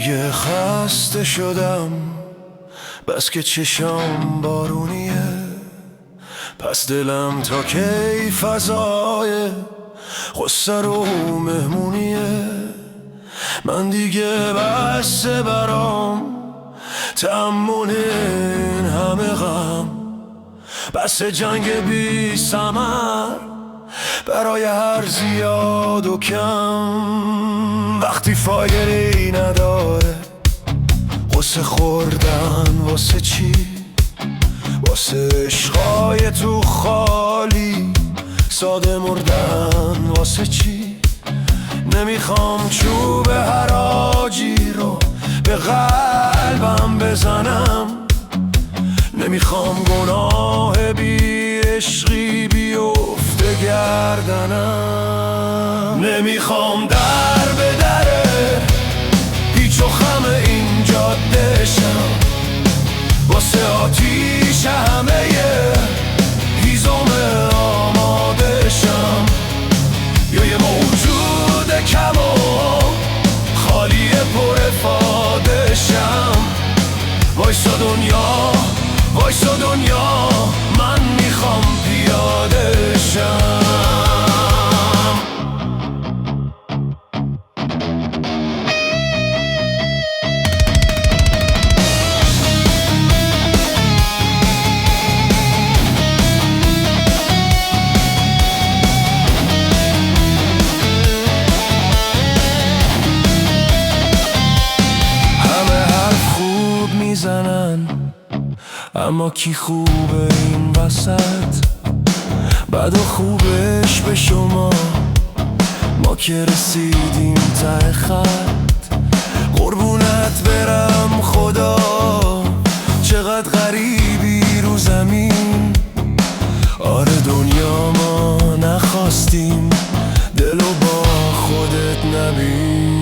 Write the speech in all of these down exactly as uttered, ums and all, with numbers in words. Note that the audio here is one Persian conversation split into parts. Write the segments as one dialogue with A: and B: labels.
A: دیگه خسته شدم، بس که چشام بارونیه، پس دلم تا کی فضای غصه رو مهمونیه. من دیگه بسه برام تأمل این همه غم، بس جنگ بی ثمر برای هر زیاد و کم. وقتی فایده‌ای نداره غصه خوردن واسه چی؟ واسه عشقای تو خالی ساده مردن واسه چی؟ نمیخوام چوب حراجی رو به قلبم بزنم، نمیخوام گناه بی عشقی بیفته گردنم، نمیخوام در به دره پیچ و خم این جاده شم، واسه آتیش همه هیزم آماده شم، یا یه موجود کم و خالی پر افاده شم. وایسا دنیا وایسا دنیا من میخوام پیاده شم. اما کی خوبه این وسط؟ بد و خوبش به شما، ما که رسیدیم ته خط. قربونت برم خدا، چقدر غریبی رو زمین. آره دنیا ما نخواستیم دلو با خودت نبین.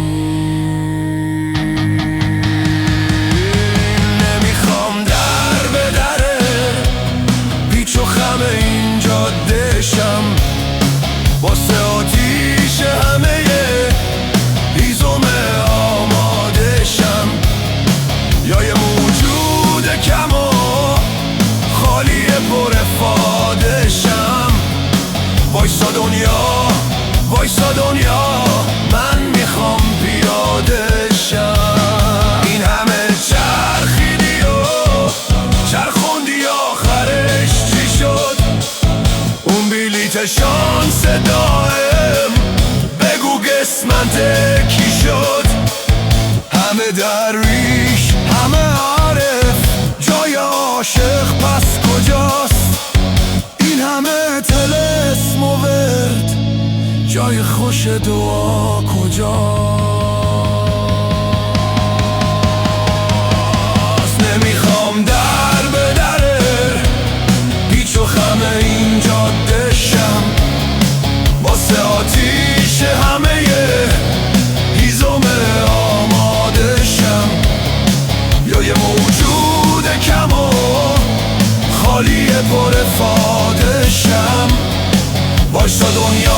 A: این جاده شم واسه آتیش همه هیزم آماده شم، یا یه موجود کم و خالی پر افاده شم. وایسا دنیا وایسا دنیا من میخوام پیاده شم. این همه چرخیدی و چرخوندی آخرش چی شد؟ اون بلیت شانس دائم بگو قسمت کی شد؟ همه درویش همه عارف، جای عاشق پس کجاست؟ این همه طلسم و ورد، جای خوش دعا کجاست؟ نمیخوام در به دره پیچ و خم این جاده شم، واسه آتیش همه هیزم آماده شم، یا یه موجود کم و خالی پر افاده شم. وایسا دنیا